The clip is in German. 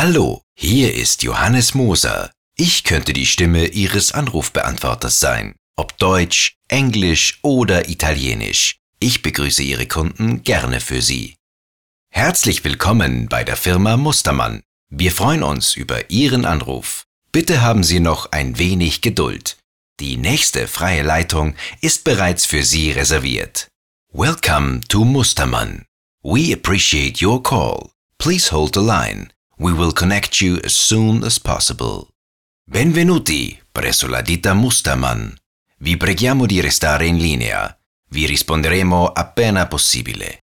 Hallo, hier ist Johannes Moser. Ich könnte die Stimme Ihres Anrufbeantworters sein. Ob Deutsch, Englisch oder Italienisch. Ich begrüße Ihre Kunden gerne für Sie. Herzlich willkommen bei der Firma Mustermann. Wir freuen uns über Ihren Anruf. Bitte haben Sie noch ein wenig Geduld. Die nächste freie Leitung ist bereits für Sie reserviert. Welcome to Mustermann. We appreciate your call. Please hold the line. We will connect you as soon as possible. Benvenuti presso la ditta Mustermann. Vi preghiamo di restare in linea. Vi risponderemo appena possibile.